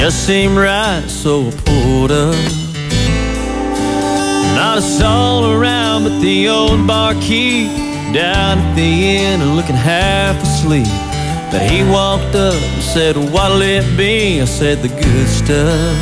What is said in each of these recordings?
Just seemed right, so I pulled up. Not a soul around but the old barkeep down at the inn and looking half asleep. But he walked up and said, "What'll it be?" I said, "The good stuff."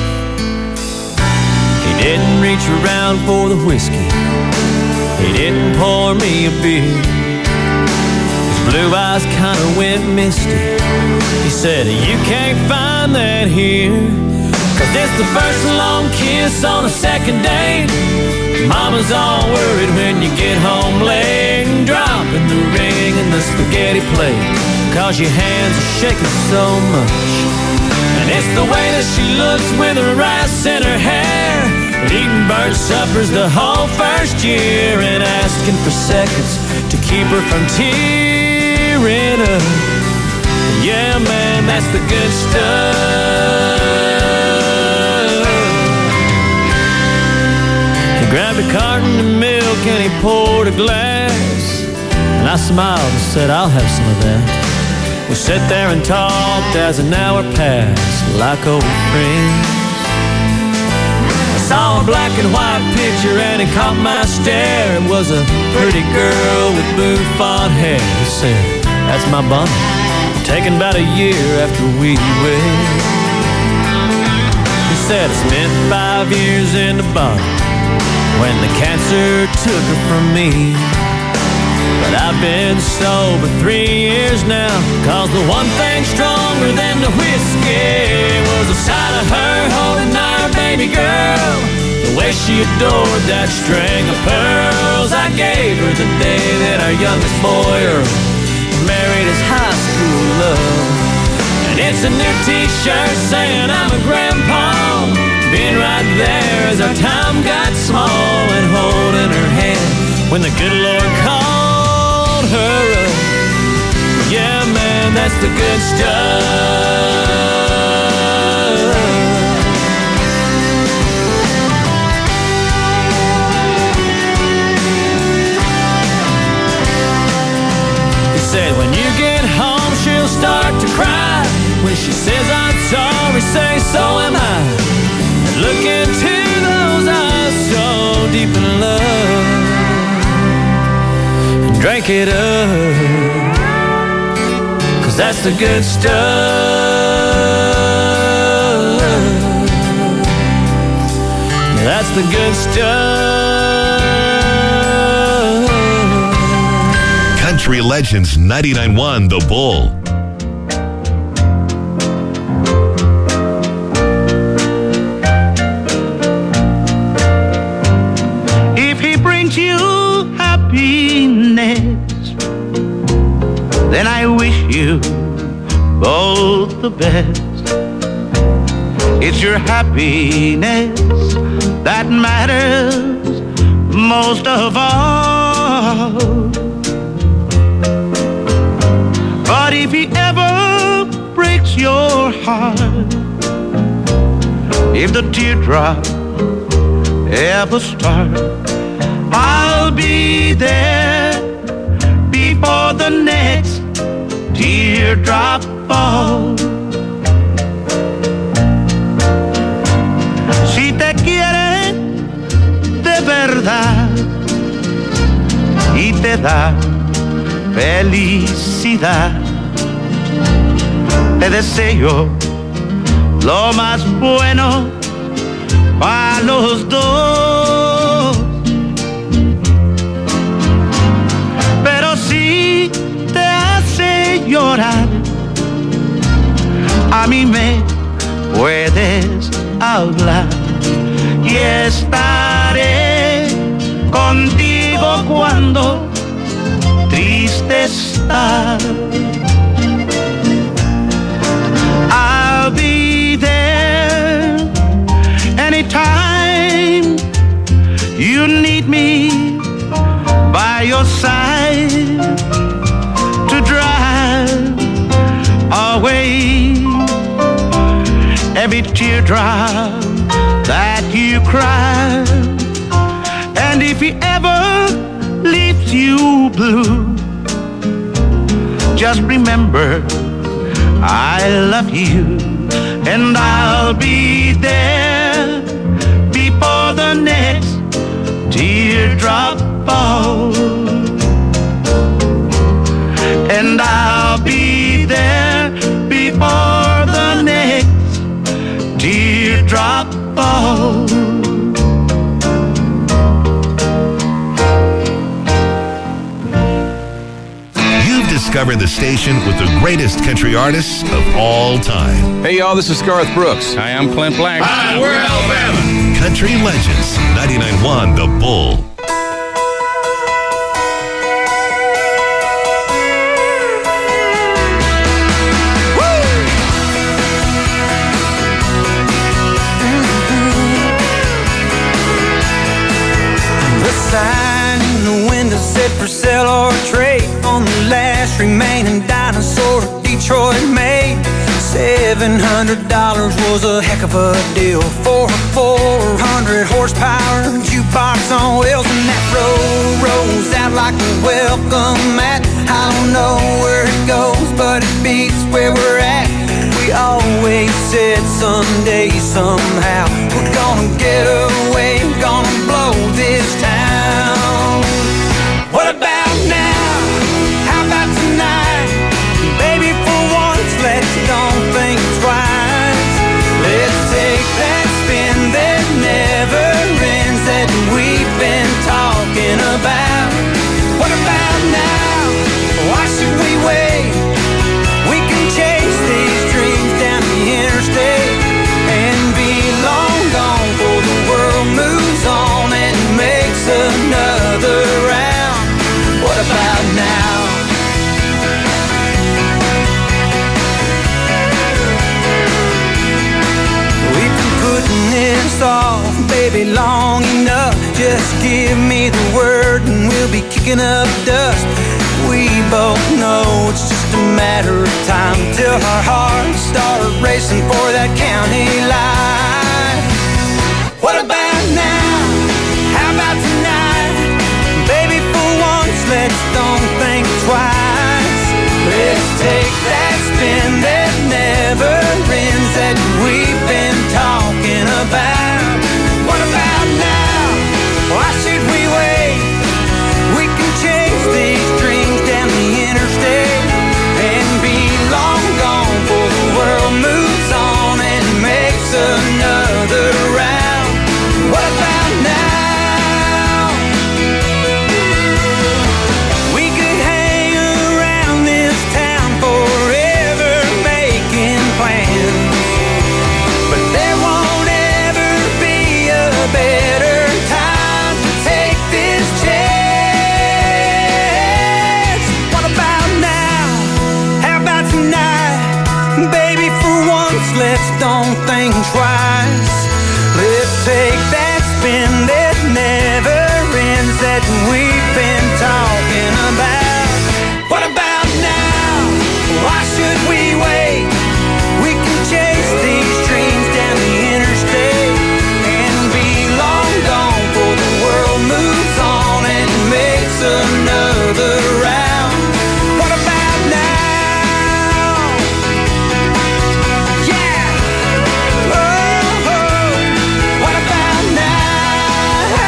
He didn't reach around for the whiskey. He didn't pour me a beer. His blue eyes kind of went misty. He said, "You can't find that here, 'cause it's the first long kiss on a second date. Mama's all worried when you get home late, and dropping the ring in the spaghetti plate, 'cause your hands are shaking so much. And it's the way that she looks with her rice in her hair, eating bird suppers the whole first year, and asking for seconds to keep her from tearing up. Yeah, man, that's the good stuff." He grabbed a carton of milk and he poured a glass, and I smiled and said, "I'll have some of that." We sat there and talked as an hour passed, like old friends. I saw a black and white picture and it caught my stare. It was a pretty girl with bouffant hair. He said, "That's my bonnet, taken about a year after we wed." He said, "I spent 5 years in the bottom when the cancer took her from me. But I've been sober 3 years now, 'cause the one thing stronger than the whiskey was the sight of her holding our baby girl, the way she adored that string of pearls I gave her the day that our youngest boy Earl married his high school love. And it's a new t-shirt saying I'm a grandpa, being right there as our time got small, and holding her hand when the good Lord called her up. Yeah, man, that's the good stuff. He said, "When you get home, she'll start to cry. When she says I'm sorry, say so am I. And look into those eyes so deep in love, and drink it up, 'cause that's the good stuff. That's the good stuff." Country Legends 99.1 The Bull. If he brings you happiness, then I wish you both the best. It's your happiness that matters most of all. But if he ever breaks your heart, if the teardrop ever starts, I'll be there before the next teardrop falls. Si te quiere de verdad y te da felicidad, te deseo lo más bueno para los dos. Pero si te hace llorar, a mí me puedes hablar y estaré contigo cuando triste estás. I'll be there anytime you need me by your side to drive away every teardrop that you cry. And if he ever leaves you blue, just remember I love you and I'll be there before the next teardrop falls. And I'll be there before the next teardrop falls. You've discovered the station with the greatest country artists of all time. Hey, y'all, this is Garth Brooks. Hi, I'm Clint Black. Hi, we're Alabama. Country Legends, 99.1 The Bull. Sign in the window said for sale or trade on the last remaining dinosaur Detroit made. $700 was a heck of a deal for a 400 horsepower jukebox on wheels, and that road rolls out like a welcome mat. I don't know where it goes, but it beats where we're at. We always said someday, somehow, we're gonna get away, gonna blow this town. What about now? How about tonight? Baby, for once, let's don't think twice. Let's take that spin that never ends that we've been talking about. What about now? Why should we wait? We can chase these dreams down the interstate and be long gone before the world moves on and makes another round. What about now? We've been putting this off, baby, long enough. Just give me the word and we'll be kicking up dust. We both know it's just a matter of time till our hearts start racing for that county line. What about now? How about tonight? Baby, for once, let's don't think twice. Let's take that spin that never ends that we've been talking about. What about now? Why should we wait? We can chase these dreams down the interstate and be long gone before the world moves on and makes another round. What about now? We could hang around this town forever making plans, but there won't ever be a better time to take this chance. What about now? How about tonight? Baby, for once, let's don't think twice. Let's take that spin that never ends that we've been talking about. What about now? Why should we wait? We can chase these dreams down the interstate and be long gone before the world moves on and makes another round. What about now? Yeah! Oh, what about now?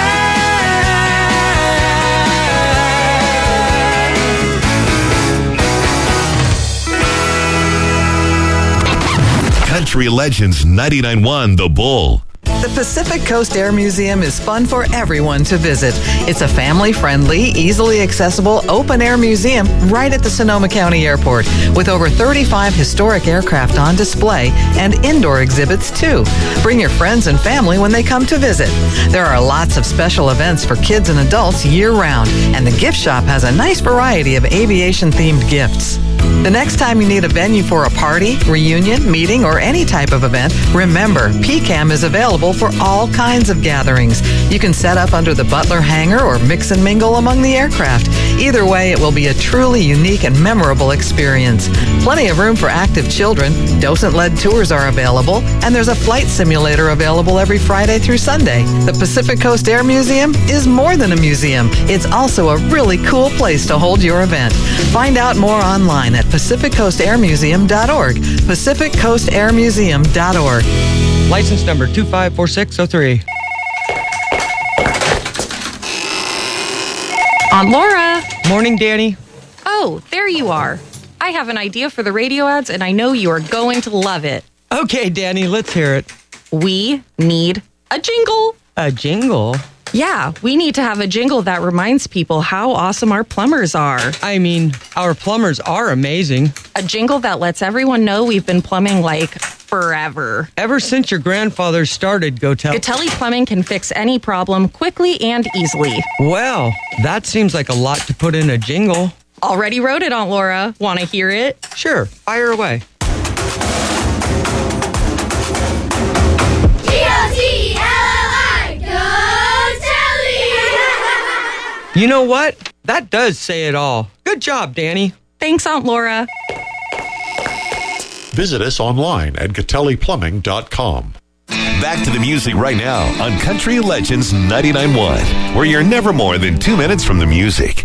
Country Legends, 99.1 The Bull. The Pacific Coast Air Museum is fun for everyone to visit. It's a family-friendly, easily accessible, open-air museum right at the Sonoma County Airport with over 35 historic aircraft on display and indoor exhibits, too. Bring your friends and family when they come to visit. There are lots of special events for kids and adults year-round, and the gift shop has a nice variety of aviation-themed gifts. The next time you need a venue for a party, reunion, meeting, or any type of event, remember, PCAM is available for all kinds of gatherings. You can set up under the Butler hangar or mix and mingle among the aircraft. Either way, it will be a truly unique and memorable experience. plenty of room for active children. Docent-led tours are available, and there's a flight simulator available every Friday through Sunday. The Pacific Coast Air Museum is more than a museum. It's also a really cool place to hold your event. Find out more online at PacificCoastAirMuseum.org. PacificCoastAirMuseum.org. License number 254603. Aunt Laura. Morning, Danny. Oh, there you are. I have an idea for the radio ads, and I know you are going to love it. Okay, Danny, let's hear it. We need a jingle. A jingle? Yeah, we need to have a jingle that reminds people how awesome our plumbers are. I mean, our plumbers are amazing. A jingle that lets everyone know we've been plumbing like forever. Ever since your grandfather started Gatelli Plumbing can fix any problem quickly and easily. Well, that seems like a lot to put in a jingle. Already wrote it, Aunt Laura. Want to hear it? Sure, fire away. You know what? That does say it all. Good job, Danny. Thanks, Aunt Laura. Visit us online at GatelliPlumbing.com. Back to the music right now on Country Legends 99.1, where you're never more than 2 minutes from the music.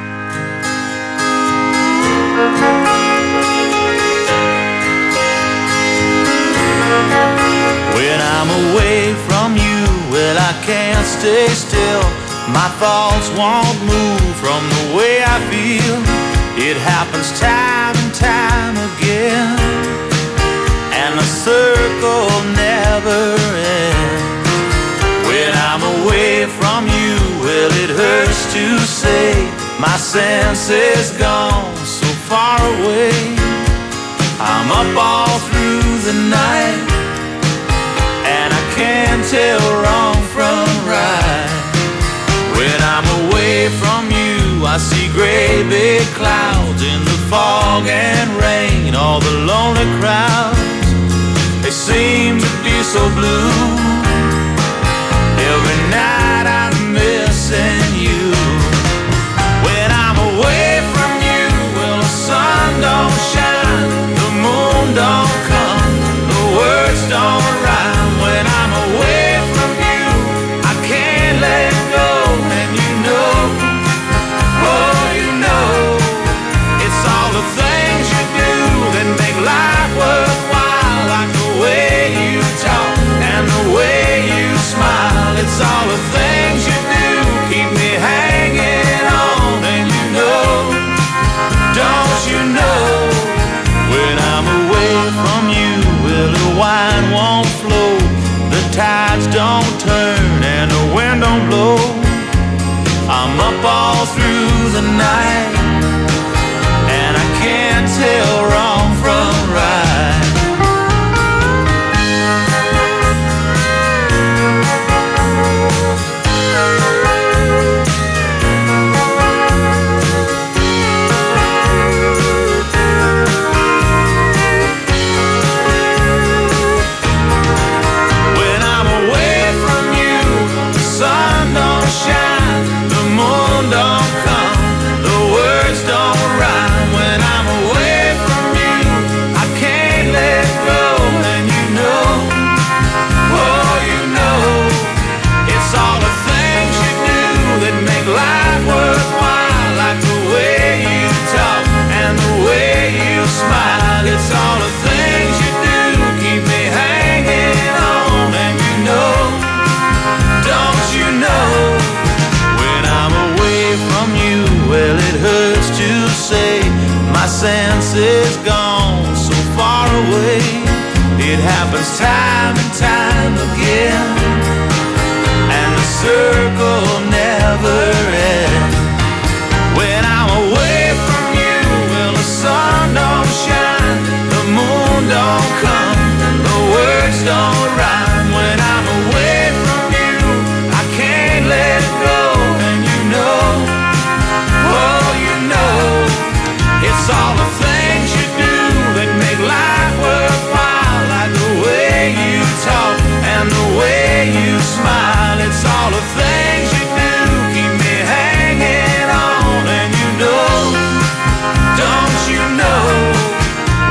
When I'm away from you, well, I can't stay still. My thoughts won't move from the way I feel. It happens time and time again, and the circle never ends. When I'm away from you, well, it hurts to say my sense is gone so far away. I'm up all through the night, and I can't tell wrong from right. When I'm away from you, I see gray big clouds in the fog and rain. All the lonely crowds, they seem to be so blue. Every night I'm missing you. When I'm away from you, well, the sun don't shine, the moon don't come, the words don't rhyme. When I'm away from you, I can't let go. And you know, oh, you know, it's all the things you do that make life worthwhile. Like the way you talk and the way you smile. It's all the things you do keep me hanging on. And you know, don't you know, when I'm away from you, well, the wine won't flow, the tides don't turn, and the wind don't blow. I'm up all through the night, and I can't tell wrong from right. When I'm away from you, the sun don't shine, the moon don't come, the words don't rhyme. When I'm away from you, I can't let go. And you know, oh, you know, it's all the things you do that make life worthwhile. Like the way you talk and the way you smile. It's all the things you do keep me hanging on. And you know, don't you know, when I'm away from you, well, it hurts to say my sense is gone so far away. It happens time and time again, and the circle never ends. When I'm away from you, well, the sun don't shine, the moon don't come, the words don't rhyme. When I'm away from you, I can't let go. And you know, oh, you know, it's all the things you do that make life worthwhile. Like the way you talk and the way you smile. It's all the things you do keep me hanging on. And you know, don't you know,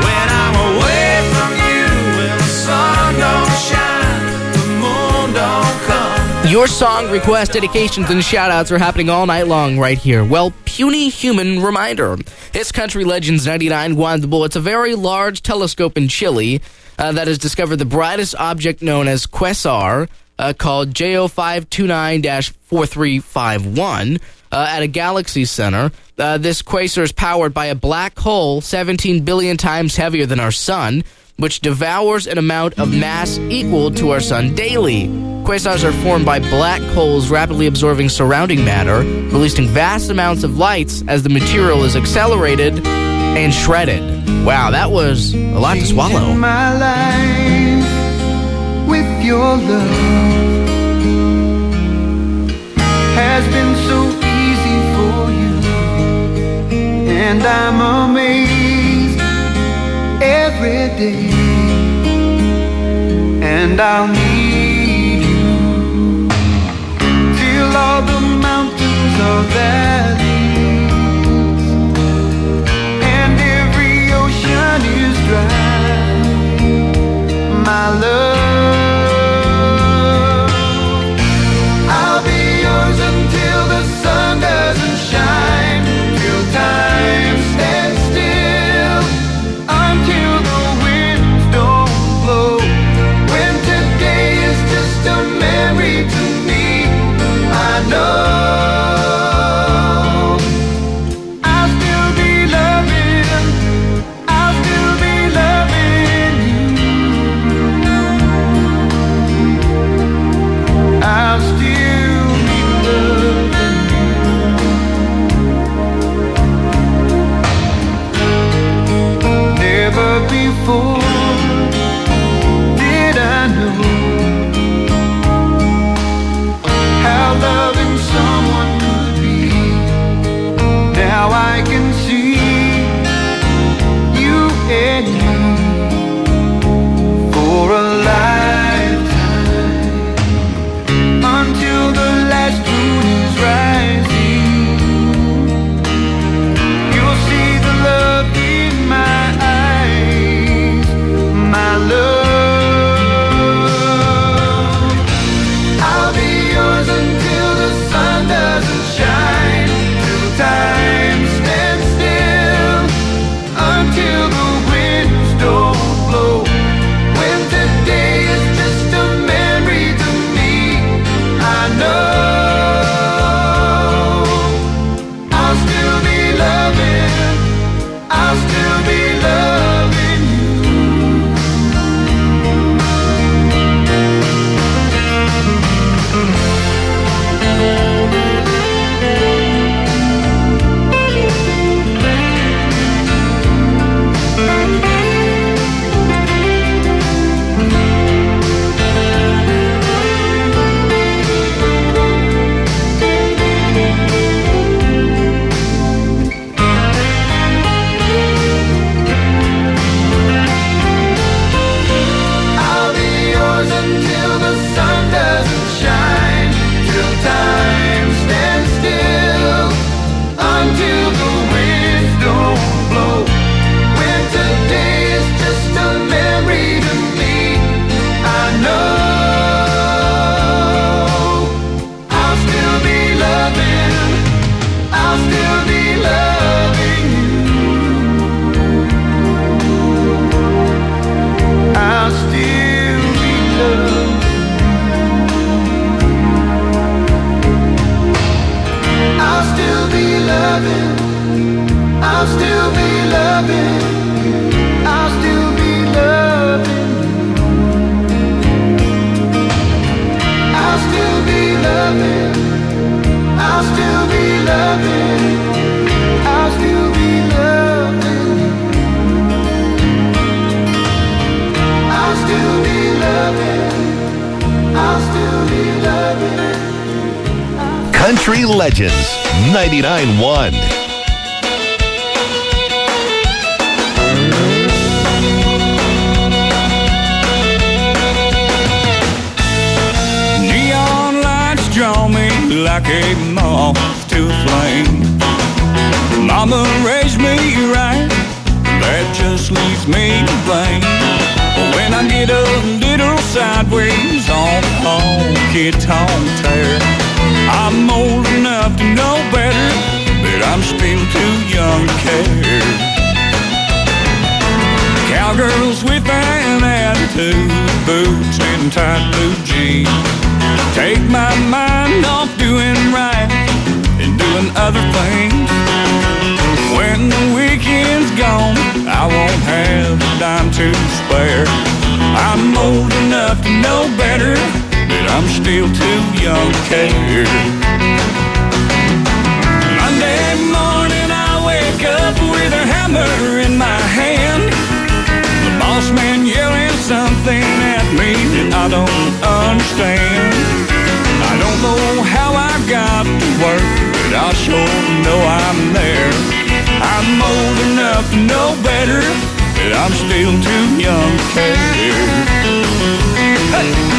Your song requests, dedications, and shout-outs are happening all night long right here. Well, Puny Human reminder. It's Country Legends 99.1 The Bull. It's a very large telescope in Chile that has discovered the brightest object known as Quasar, called JO529-4351, at a galaxy center. This quasar is powered by a black hole 17 billion times heavier than our sun, which devours an amount of mass equal to our sun daily. Quasars are formed by black holes rapidly absorbing surrounding matter, releasing vast amounts of lights as the material is accelerated and shredded. Wow, that was a lot to swallow. My life with your love has been so easy for you, and I'm amazed every day, and I'll need you till all the mountains are valleys and every ocean is dry. My love, I'll be yours until the sun doesn't shine, till time stands still, until the winds don't blow. When today is just a memory to me, I know I'll still be loving, I'll still be loving you. I'll still be loving you. Never before did I know how loving someone could be. Now I can see you and me for a lifetime, until the last moon is rising. You'll see the love in my eyes, my love. I'll be yours until the sun doesn't shine, till time stands still, until the winds don't blow. When today is just a memory to me, I know I'll still be loving, I'll still be loving you. I'll be yours until the sun doesn't shine, till time stands still, until the winds don't blow. When today is just a memory to me, I know I'll still be loving, I'll still be loving you. I'll still be loving. I'll still be loving, I'll still be loving, I'll still be loving you. I'll still be loving, I'll still be loving, I'll still be loving you. I'll still be loving, I'll still be loving. Country Legends 99.1. Neon lights draw me like a moth to a flame. Mama raised me right, that just leaves me to blame. When I get a little sideways on the honky-tonk tear, I'm old enough to know better, but I'm still too young to care. Cowgirls with an attitude, boots and tight blue jeans, take my mind off doing right and doing other things. When the weekend's gone, I won't have a dime to spare. I'm old enough to know better, but I'm still too young to care. Monday morning I wake up with a hammer in my hand, the boss man yelling something at me that I don't understand. I don't know how I got to work, but I sure know I'm there. I'm old enough to know better, but I'm still too young to care. Hey!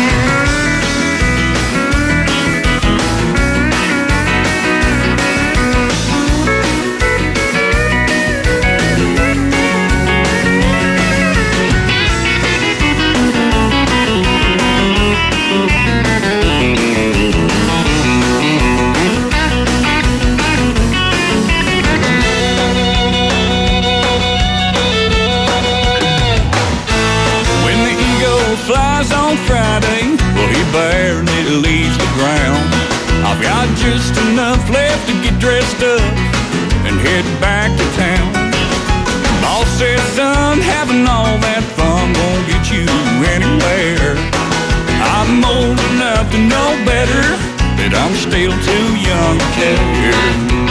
Friday, well, he barely leaves the ground. I've got just enough left to get dressed up and head back to town. Boss says, son, having all that fun won't get you anywhere. I'm old enough to know better, but I'm still too young to care.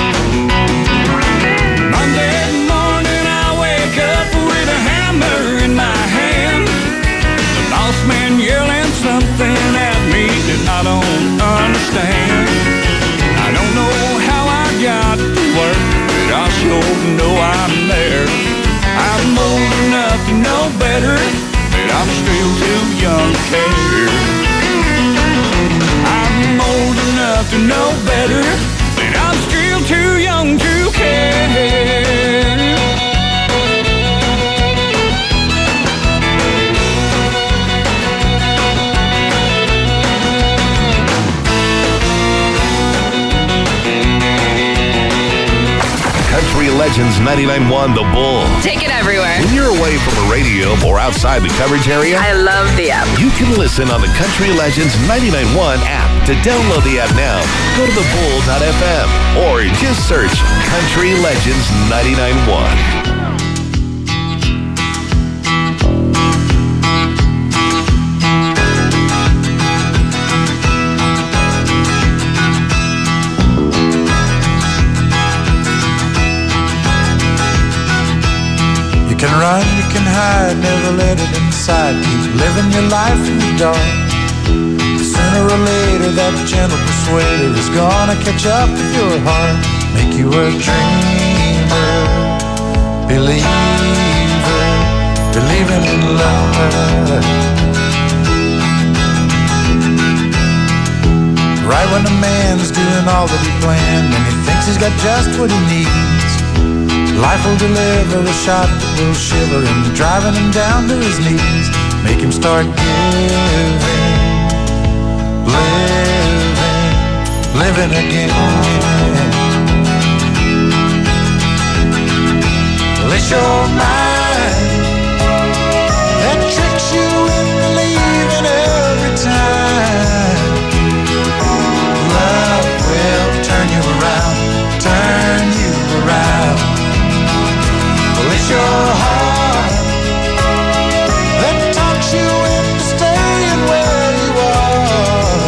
Monday morning I wake up with a hammer in my hand, boss man yelling something at me that I don't understand. I don't know how I got to work, but I sure know I'm there. I'm old enough to know better, but I'm still too young to care. I'm old enough to know better, but I'm still too young to care. Country Legends 99.1 The Bull. Take it everywhere. When you're away from a radio or outside the coverage area, I love the app. You can listen on the Country Legends 99.1 app. To download the app now, go to thebull.fm or just search Country Legends 99.1. You can run, you can hide, never let it inside. Keep living your life in the dark. Sooner or later that gentle persuader is gonna catch up with your heart. Make you a dreamer, believer, believing in love. Right when a man's doing all that he planned and he thinks he's got just what he needs, life will deliver a shot that will shiver him, driving him down to his knees. Make him start giving, living again. Well, it's your mind that tricks you into believing every time. Love will turn you around, turn you around. Well, it's your heart that talks you into staying where you are.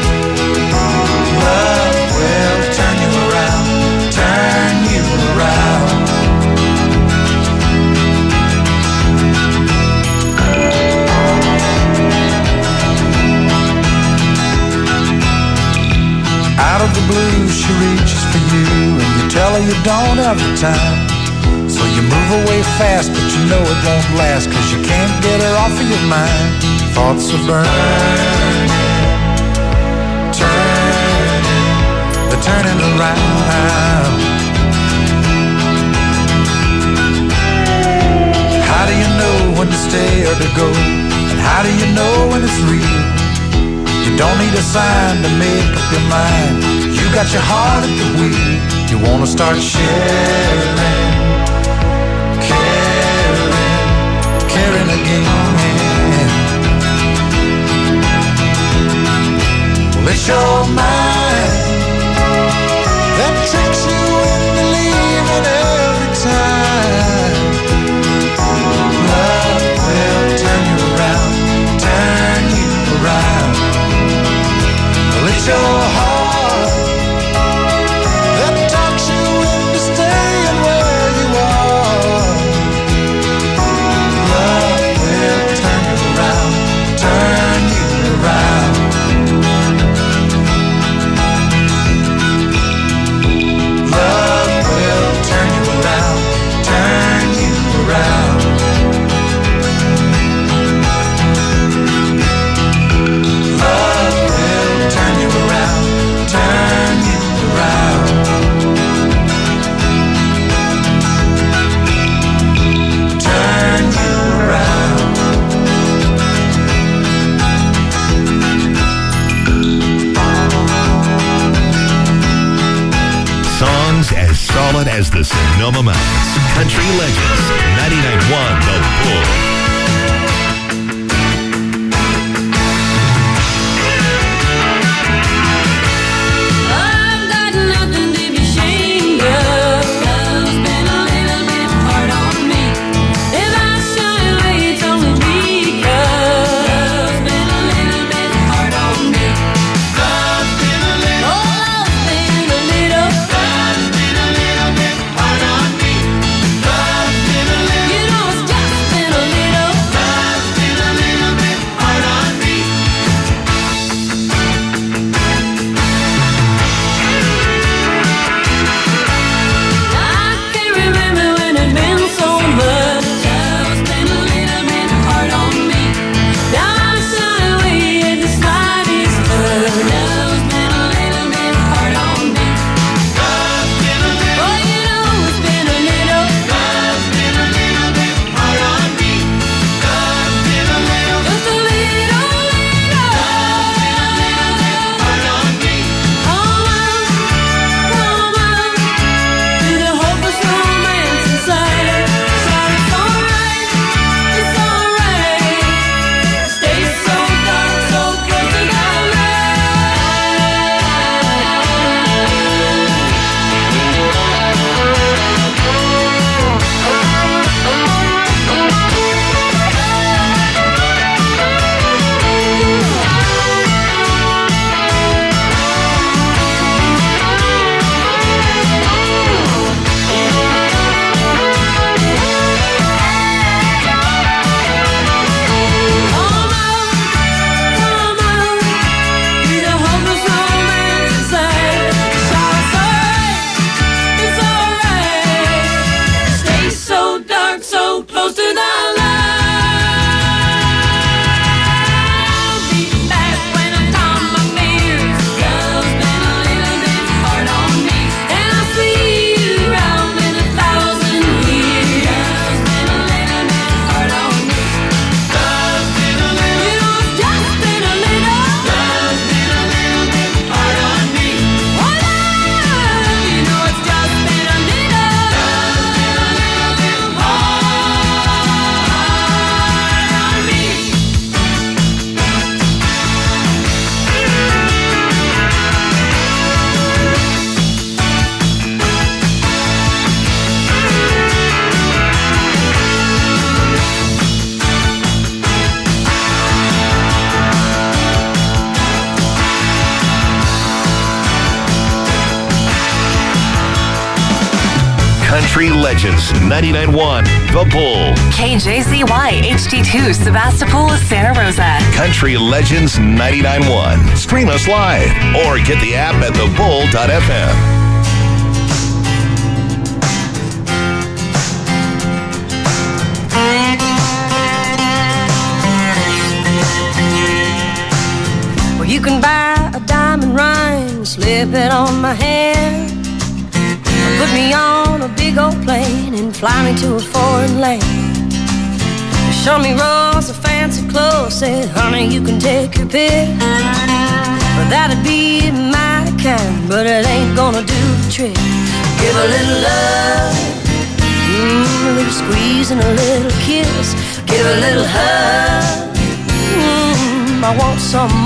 Love will turn you around, turn you around. Out of the blue, she reaches for you, and you tell her you don't have the time. So you move away fast, but you know it won't last, 'cause you can't get her off of your mind. Thoughts are burning, turning, they're turning around. How How do you know when to stay or to go? And how do you know when it's real? You don't need a sign to make up your mind. You got your heart at the wheel. You wanna start sharing, caring again. Well, it's your mind that tricks you into leaving every time. Love will turn you around, turn you around. Well, it's your heart that talks you into staying where you are. Love will turn you around, turn you around. Love will turn you around, turn you around. Love will turn you around, turn you around. Turn you around. Songs as solid as the Sonoma Mountains. Country Legends, 99.1 The Bull. I've got nothing to be ashamed of. Love's been a little bit hard on me. If I shy away, it's only because love's been a little bit hard on me. Love's been a little. Oh, love's been a little. Love's been a little bit hard on me. Love's been a little. You know it's just been a little. Love's been a little bit hard on me. I can't remember when it's been so much. Love's been a little bit hard on me. Now I shy away at the slightest touch. Love's been a little bit hard on me. Love's been a little. Oh, you know it's been a little. Love's been a little bit hard on me. Love's been a little. Just a little, little. Love's been a little bit hard on me. Come on, to the hopeless romance inside. Shout it's alright, stay so dark, so close to the stay so dark, so close to the light. I'll be back when I calm my fears. Love's been a little bit hard on me, and I'll see you around in 1,000 years. Love's been a little bit hard on me. Love's been a little. You know it's just been a little. Love's been a little bit hard on me. Oh, love, you know it's just been a little. Love's been a little bit hard on me. Country Legends, 99.1 The Bull. KJZY HD2 Sebastopol, Santa Rosa. Country Legends 99.1. Stream us live or get the app at thebull.fm. Well, you can buy a diamond ring, slip it on my hand, or put me on a big old plane and fly me to a foreign land. Show me rolls of fancy clothes, say, honey, you can take your pick. Well, that'd be my kind, but it ain't gonna do the trick. Give a little love, a little squeeze and a little kiss. Give a little hug, I want some